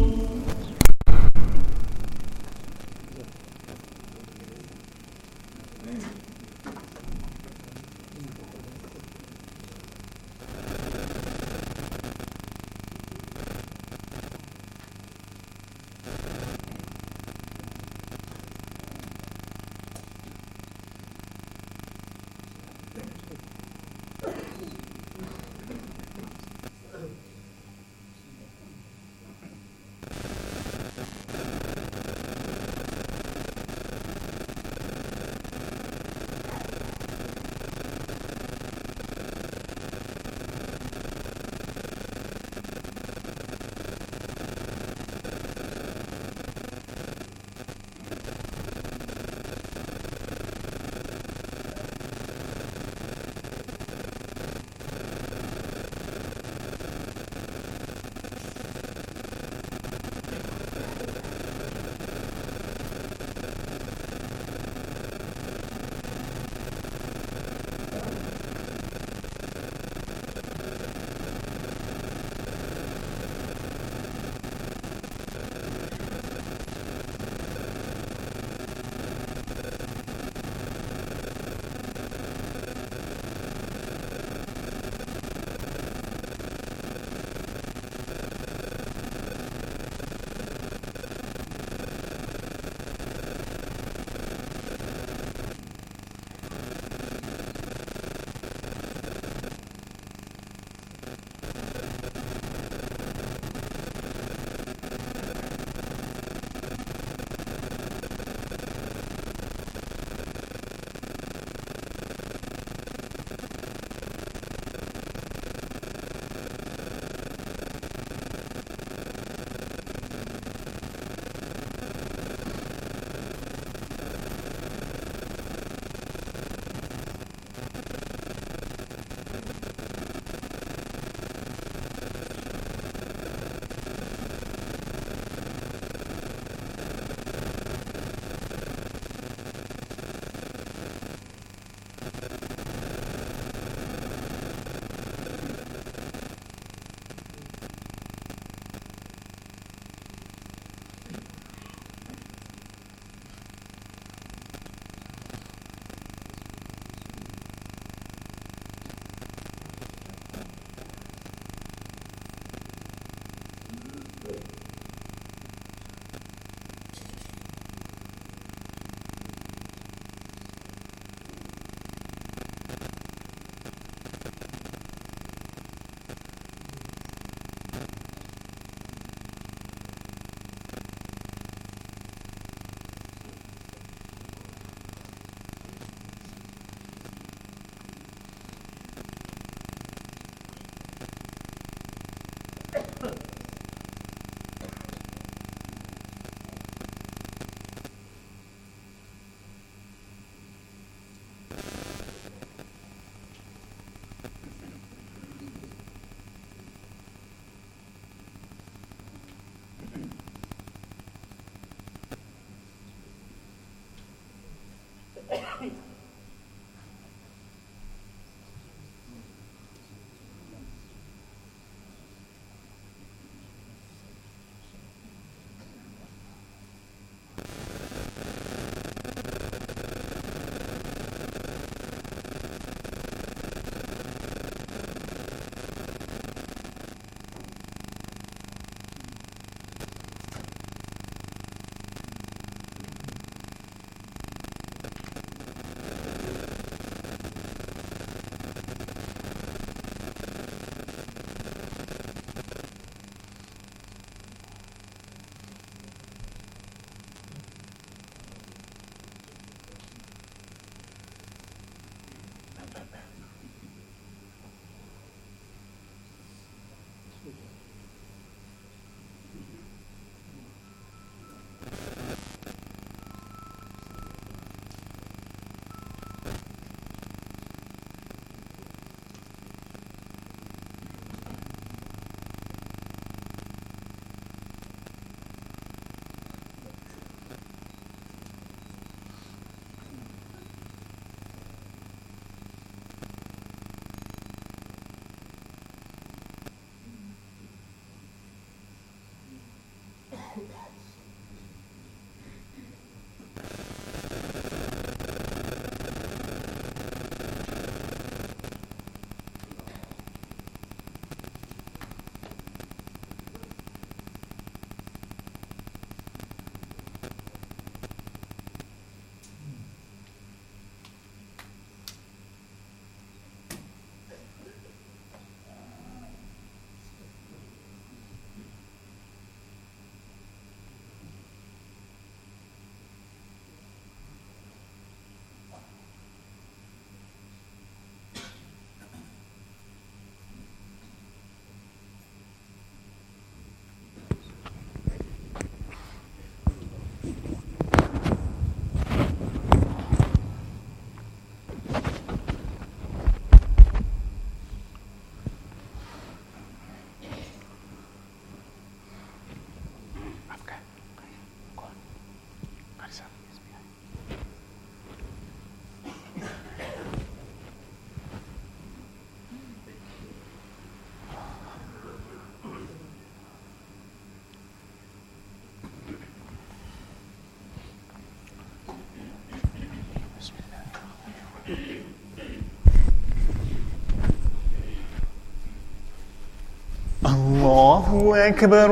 Allahu Ekber,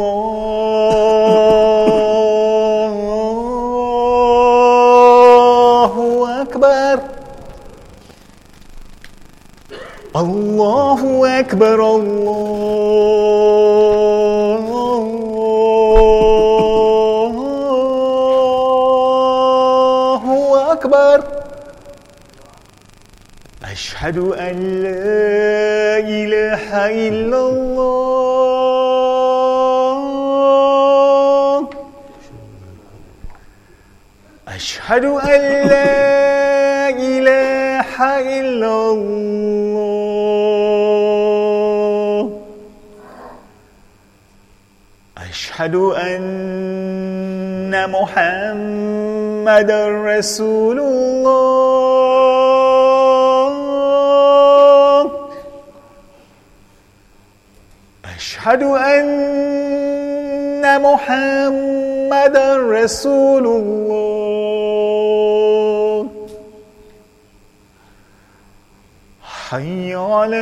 Allahu Ekber. Allahu Ekber, Allahu Ekber. Eşhedü en la ilahe illallah. Eşhedü en la ilahe illallah. Eşhedü enne Muhammeden Resulullah. Eşhedü enne Muhammeden Resulullah. Hayy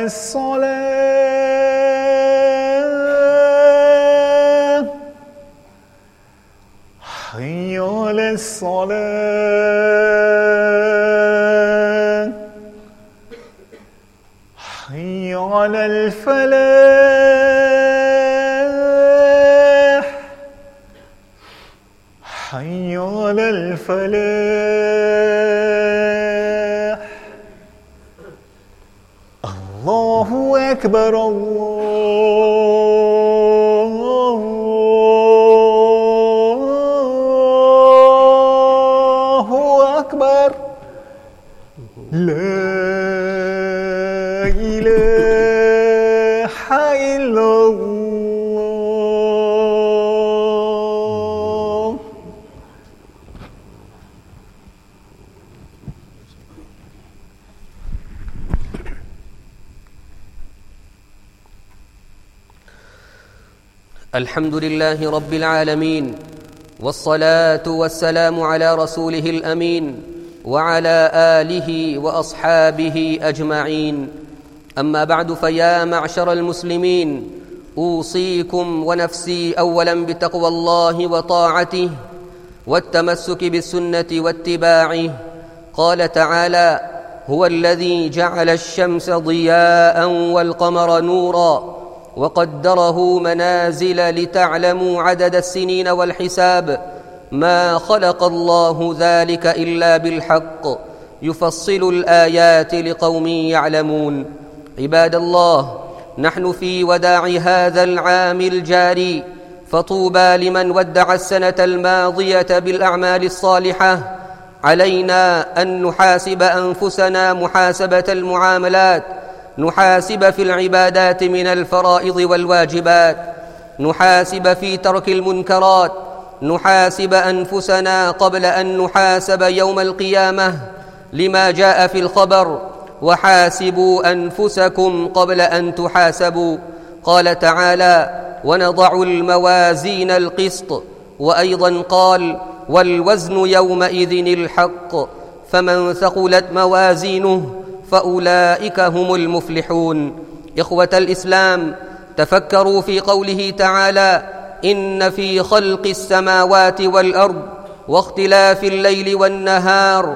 ale's-salah. Hayy ale's-salah. Hayy alel-felah. Hayy alel-felah. Allahu Ekber, Allahu Ekber. La ilahe illallah. الحمد لله رب العالمين، والصلاة والسلام على رسوله الأمين وعلى آله وأصحابه أجمعين. أما بعد، فيا معشر المسلمين، أوصيكم ونفسي أولا بتقوى الله وطاعته والتمسك بالسنة واتباعه. قال تعالى: هو الذي جعل الشمس ضياء والقمر نورا وقدره منازل لتعلموا عدد السنين والحساب، ما خلق الله ذلك إلا بالحق، يفصل الآيات لقوم يعلمون. عباد الله، نحن في وداع هذا العام الجاري، فطوبى لمن ودع السنة الماضية بالأعمال الصالحة. علينا أن نحاسب أنفسنا محاسبة المعاملات، نحاسب في العبادات من الفرائض والواجبات، نحاسب في ترك المنكرات، نحاسب أنفسنا قبل أن نحاسب يوم القيامة، لما جاء في الخبر: وحاسبوا أنفسكم قبل أن تحاسبوا. قال تعالى: ونضع الموازين القسط. وأيضا قال: والوزن يومئذ الحق، فمن ثقلت موازينه فأولئك هم المفلحون. إخوة الإسلام، تفكروا في قوله تعالى: إن في خلق السماوات والأرض واختلاف الليل والنهار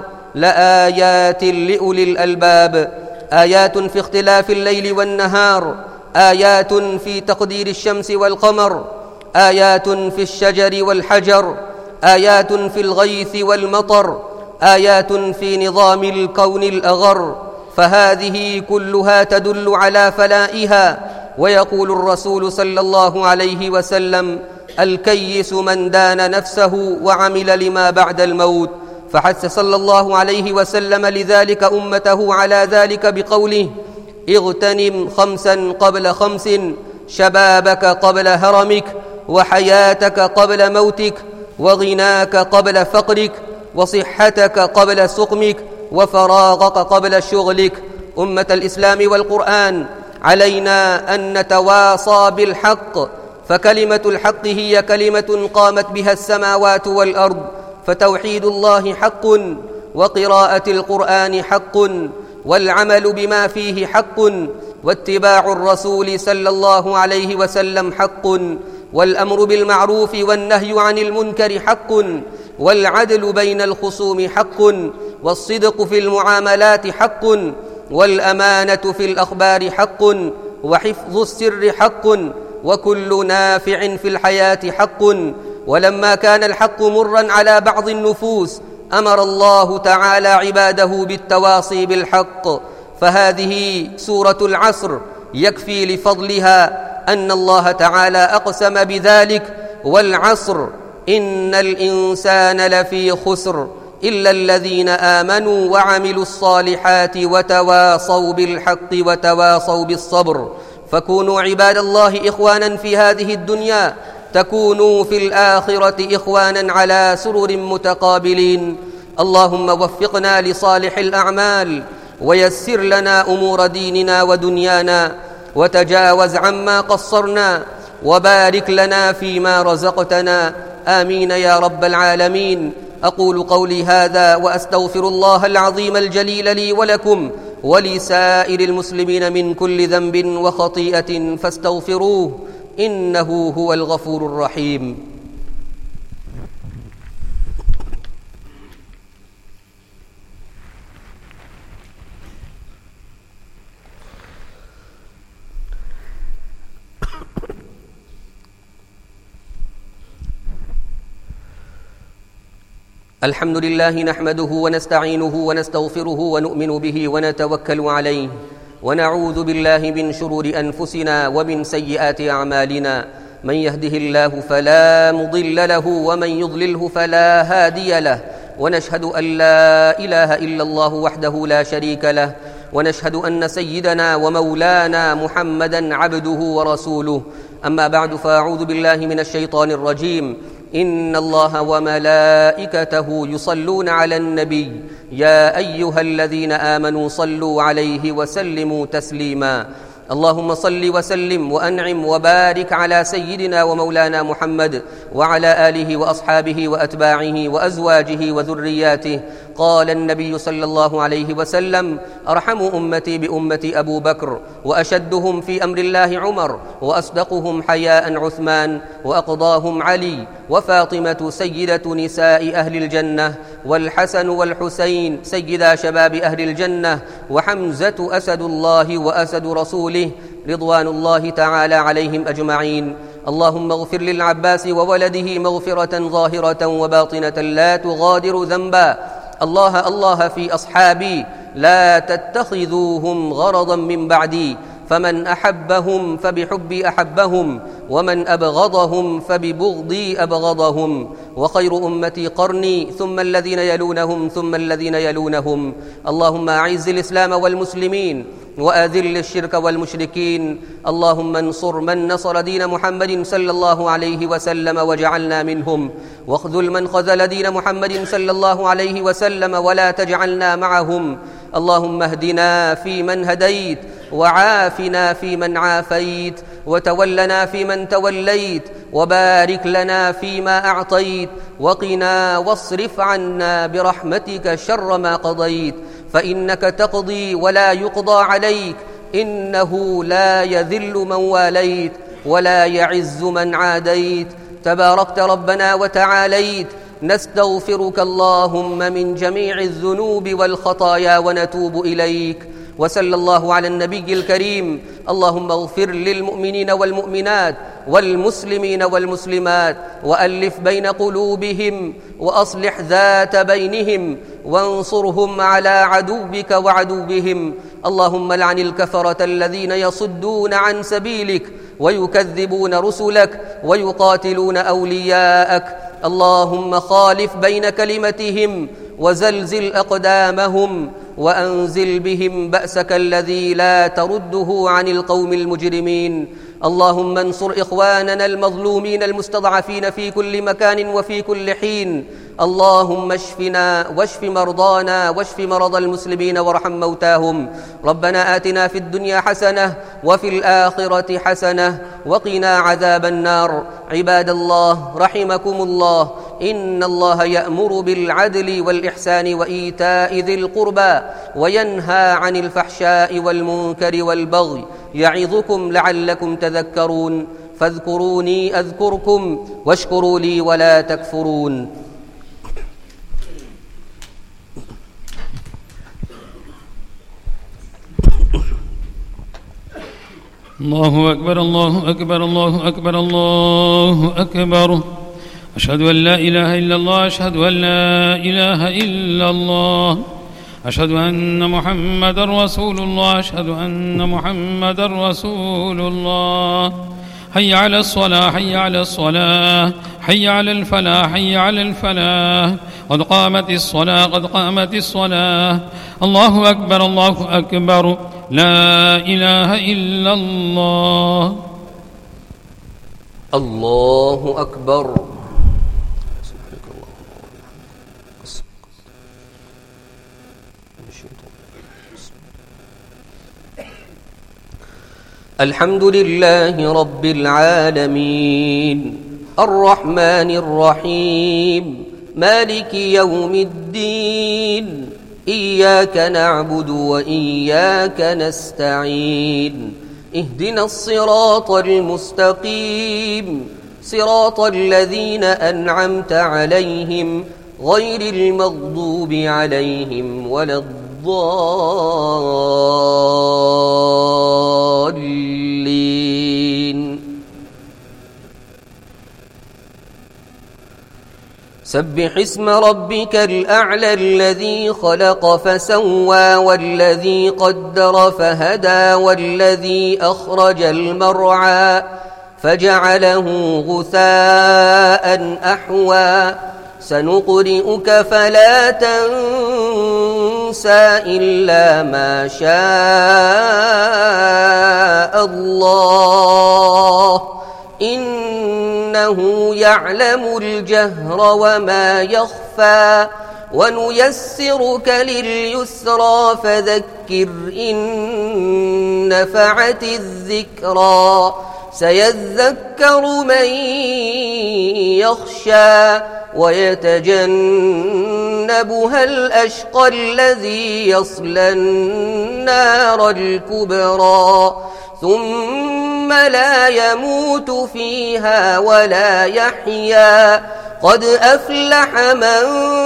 لآيات لأولي الألباب. آيات في اختلاف الليل والنهار، آيات في تقدير الشمس والقمر، آيات في الشجر والحجر، آيات في الغيث والمطر، آيات في نظام الكون الأغر، فهذه كلها تدل على فنائها. ويقول الرسول صلى الله عليه وسلم: الكيس من دان نفسه وعمل لما بعد الموت. فحث صلى الله عليه وسلم لذلك أمته على ذلك بقوله: اغتنم خمسا قبل خمس، شبابك قبل هرمك، وحياتك قبل موتك، وغناك قبل فقرك، وصحتك قبل سقمك، وفراغك قبل شغلك. أمة الإسلام والقرآن، علينا أن نتواصى بالحق، فكلمة الحق هي كلمة قامت بها السماوات والأرض، فتوحيد الله حق، وقراءة القرآن حق، والعمل بما فيه حق، واتباع الرسول صلى الله عليه وسلم حق، والأمر بالمعروف والنهي عن المنكر حق، والعدل بين الخصوم حق، والصدق في المعاملات حق، والأمانة في الأخبار حق، وحفظ السر حق، وكل نافع في الحياة حق. ولما كان الحق مرا على بعض النفوس، أمر الله تعالى عباده بالتواصي بالحق. فهذه سورة العصر، يكفي لفضلها أن الله تعالى أقسم بذلك: والعصر إن الإنسان لفي خسر إلا الذين آمنوا وعملوا الصالحات وتواصوا بالحق وتواصوا بالصبر. فكونوا عباد الله إخوانا في هذه الدنيا، تكونوا في الآخرة إخوانا على سرر متقابلين. اللهم وفقنا لصالح الأعمال، ويسر لنا أمور ديننا ودنيانا، وتجاوز عما قصرنا، وبارك لنا فيما رزقتنا. آمين يا رب العالمين. أقول قولي هذا وأستغفر الله العظيم الجليل لي ولكم ولسائر المسلمين من كل ذنب وخطيئة، فاستغفروه إنه هو الغفور الرحيم. الحمد لله، نحمده ونستعينه ونستغفره ونؤمن به ونتوكل عليه، ونعوذ بالله من شرور أنفسنا ومن سيئات أعمالنا. من يهده الله فلا مضل له، ومن يضلله فلا هادي له. ونشهد أن لا إله إلا الله وحده لا شريك له، ونشهد أن سيدنا ومولانا محمدًا عبده ورسوله. أما بعد، فأعوذ بالله من الشيطان الرجيم. إن الله وملائكته يصلون على النبي، يا أيها الذين آمنوا صلوا عليه وسلموا تسليما. اللهم صل وسلم وأنعم وبارك على سيدنا ومولانا محمد وعلى آله وأصحابه وأتباعه وأزواجه وذرياته. قال النبي صلى الله عليه وسلم: أرحم أمتي بأمتي أبو بكر، وأشدهم في أمر الله عمر، وأصدقهم حياء عثمان، وأقضاهم علي، وفاطمة سيدة نساء أهل الجنة، والحسن والحسين سيدا شباب أهل الجنة، وحمزة أسد الله وأسد رسوله رضوان الله تعالى عليهم أجمعين. اللهم اغفر للعباس وولده مغفرة ظاهرة وباطنة لا تغادر ذنبا. الله الله في أصحابي لا تتخذوهم غرضا من بعدي، فمن أحبهم فبحبي أحبهم، ومن أبغضهم فببغضي أبغضهم، وخير أمتي قرني ثم الذين يلونهم ثم الذين يلونهم. اللهم أعز الإسلام والمسلمين وأذل الشرك والمشركين. اللهم انصر من نصر دين محمد صلى الله عليه وسلم واجعلنا منهم، واخذل من خذل دين محمد صلى الله عليه وسلم ولا تجعلنا معهم. اللهم اهدنا فيمن هديت، وعافنا فيمن عافيت، وتولنا فيمن توليت، وبارك لنا فيما أعطيت، وقنا واصرف عنا برحمتك شر ما قضيت، فإنك تقضي ولا يقضى عليك، إنه لا يذل من واليت ولا يعز من عاديت، تباركت ربنا وتعاليت. نستغفرك اللهم من جميع الذنوب والخطايا ونتوب إليك. وصلى الله على النبي الكريم. اللهم اغفر للمؤمنين والمؤمنات والمسلمين والمسلمات، وألف بين قلوبهم، وأصلح ذات بينهم، وانصرهم على عدوك وعدوهم. اللهم لعن الكفرة الذين يصدون عن سبيلك ويكذبون رسلك ويقاتلون أولياءك. اللهم خالف بين كلمتهم وزلزل أقدامهم، وأنزل بهم بأسك الذي لا ترده عن القوم المجرمين. اللهم انصر إخواننا المظلومين المستضعفين في كل مكان وفي كل حين. اللهم اشفنا واشف مرضانا واشف مرضى المسلمين وارحم موتاهم. ربنا آتنا في الدنيا حسنة وفي الآخرة حسنة وقنا عذاب النار. عباد الله رحمكم الله، إن الله يأمر بالعدل والإحسان وإيتاء ذي القربى، وينهى عن الفحشاء والمنكر والبغي، يعظكم لعلكم تذكرون. فاذكروني أذكركم واشكروا لي ولا تكفرون. الله أكبر الله أكبر الله أكبر الله أكبر. أشهد أن لا إله إلا الله، أشهد أن لا إله إلا الله، أشهد أن محمد رسول الله، أشهد أن محمد رسول الله. حي على الصلاة حي على الصلاة حي على الفلاح حي على الفلاح. قد قامت الصلاة قد قامت الصلاة. الله أكبر الله أكبر. لا إله إلا الله. الله أكبر. الحمد لله رب العالمين، الرحمن الرحيم، مالك يوم الدين. إياك نعبد وإياك نستعين. اهدنا الصراط المستقيم، صراط الذين أنعمت عليهم غير المغضوب عليهم ولا الضالين. سبح اسم ربك الأعلى الذي خلق فسوى، والذي قدر فهدى، والذي أخرج المرعى فجعله غثاء أحوى. سنقرئك فلا تنسى إلا ما شاء الله، إنه يعلم الجهر وما يخفى. ونيسرك لليسرى فذكر إن نفعت الذكرى سيذكر من يخشى ويتجنبها الأشقى الذي يصلى النار الكبرى ثم لا يموت فيها ولا يحيا قد أفلح من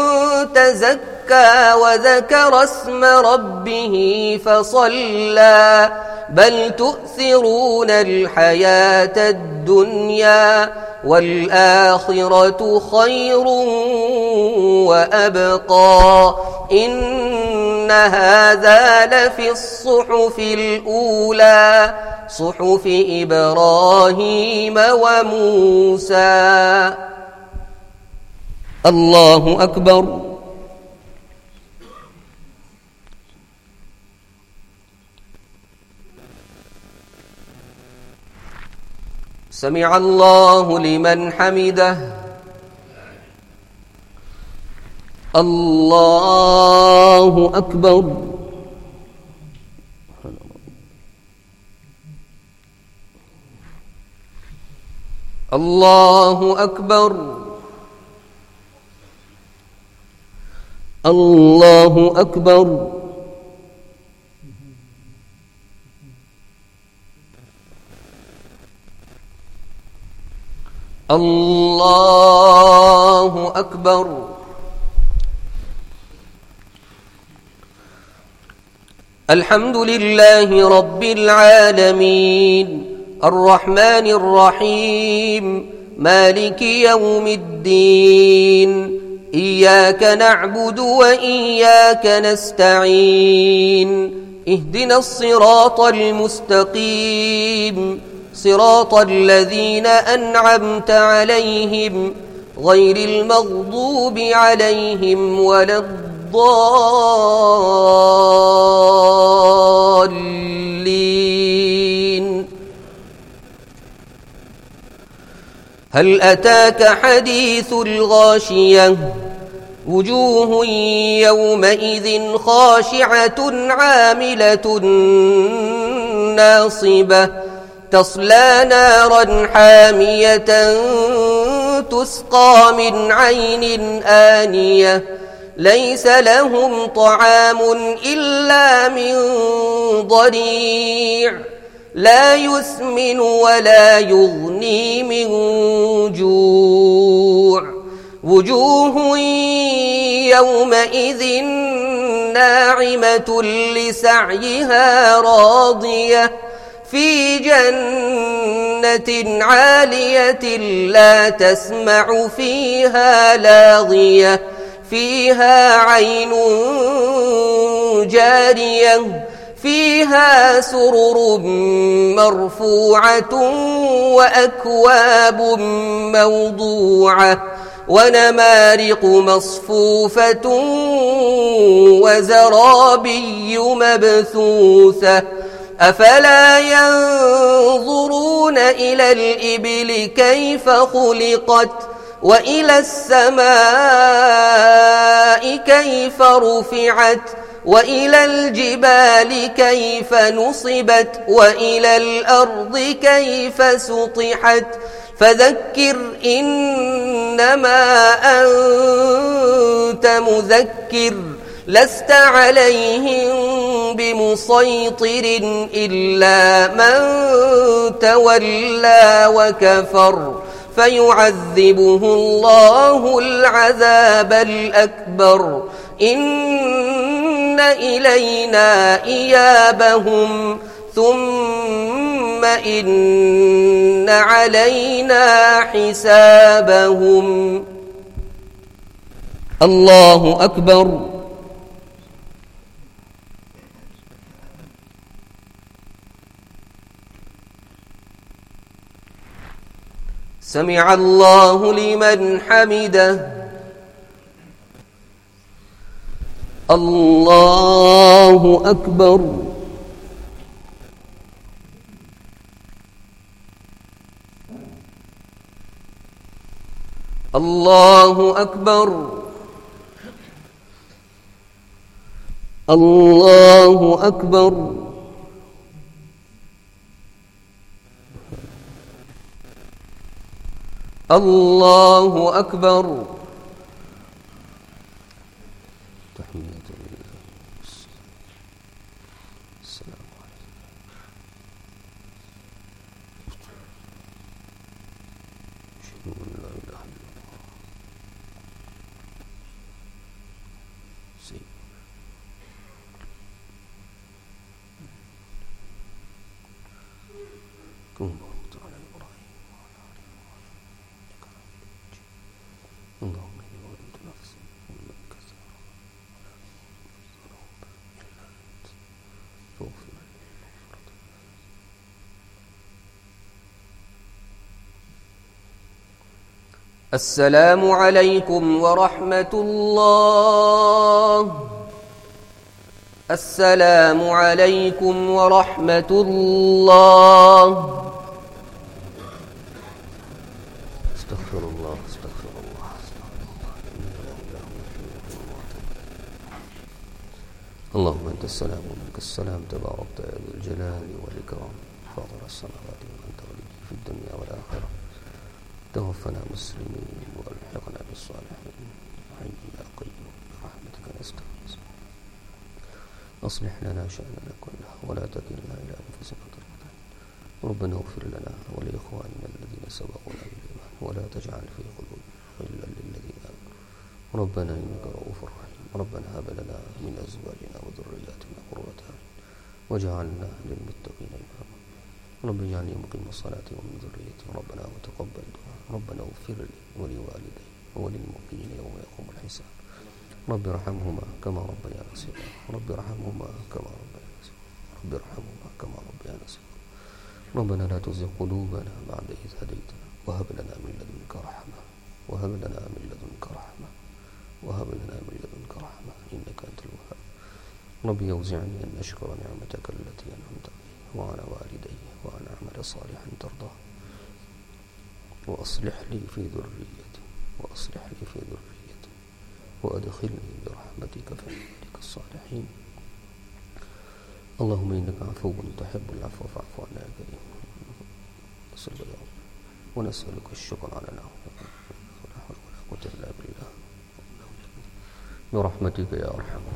تزكى وذكر اسم ربه فصلى بل تؤثرون الحياة الدنيا والآخرة خير وأبقى إن هذا لفي الصحف الأولى صحف إبراهيم وموسى. الله أكبر. سمع الله لمن حمده. الله أكبر. الله أكبر. الله أكبر. الله أكبر. الحمد لله رب العالمين الرحمن الرحيم مالك يوم الدين إياك نعبد وإياك نستعين اهدنا الصراط المستقيم صراط الذين أنعمت عليهم غير المغضوب عليهم ولا الضالين. هل أتاك حديث الغاشية وجوه يومئذ خاشعة عاملة ناصبة تصلى نارا حامية تسقى من عين آنية ليس لهم طعام إلا من ضريع لا يسمن ولا يغني من جوع وجوه يومئذ ناعمة لسعيها راضية في جنة عالية لا تسمع فيها لاغية فيها عين جارية فيها سرر مرفوعة وأكواب موضوعة ونمارق مصفوفة وزرابي مبثوثة أفلا ينظرون إلى الإبل كيف خلقت وإلى السماء كيف رفعت وإلى الجبال كيف نصبت وإلى الأرض كيف سطحت فذكر إنما أنت مذكر لست عليهم بمسيطر إلا من تولى وكفر فيعذبه الله العذاب الأكبر إن إلينا إيابهم ثم إن علينا حسابهم. الله أكبر. سمع الله لمن حمده. الله أكبر. الله أكبر. الله أكبر. الله أكبر. تحية لله. السلام عليكم. أشهد أن لا إله إلا الله. سيدنا كن باركت على إبراهيم وعلى آل إبراهيم إنك حميد مجيد. اللهم إني ظلمت نفسي ظلما كثيرا ولا أغفر إلا أنت فاغفر لي مغفرة. السلام عليكم ورحمة الله. السلام عليكم ورحمة الله. استغفر الله استغفر الله استغفر الله. اللهم أنت السلام ومنك السلام تباركت يا ذو الجلال والإكرام فاطر السماوات وأنت ولي في الدنيا والآخرة. توفنا مسلمين والحقنا بالصالحين. حي يا قيوم برحمتك نستغيث. أصلح لنا شأننا كله ولا تكلنا إلى أنفسنا طرفة عين. ربنا اغفر لنا ولإخواننا الذين سبقونا بالإيمان ولا تجعل في قلوبنا غلا للذين آمنوا ربنا إنك رؤوف رحيم. ربنا هب لنا من أزواجنا وذرياتنا قرة أعين واجعلنا للمتقين إماما. رب اجعلني مقيم الصلاة ومن ذريتي ربنا وتقبل دعاء. ربنا اغفر لي ولوالدي وللمؤمنين يوم يقوم الحساب. رب ارحمهما كما ربيانا صغارا. رب ارحمهما كما ربيانا صغارا. رب ارحمهما كما ربيانا صغارا. ربنا لا تزغ قلوبنا بعد إذ هديتنا وهب لنا من لدنك رحمة وهب لنا من لدنك رحمة وهب لنا من لدنك رحمة إنك أنت الوهاب. رب أوزعني أن أشكر نعمتك التي أنعمت علي وعلى والدي وأن أعمل صالحا ترضاه وأصلح لي في ذريتي وأصلح لي في ذريتي وأدخلني برحمتك في عبادك الصالحين. اللهم إنك عفو تحب العفو فاعف عنا يا كريم. ونسألك الشكر على نعمتك ولا حول ولا قوة إلا بالله برحمتك يا أرحم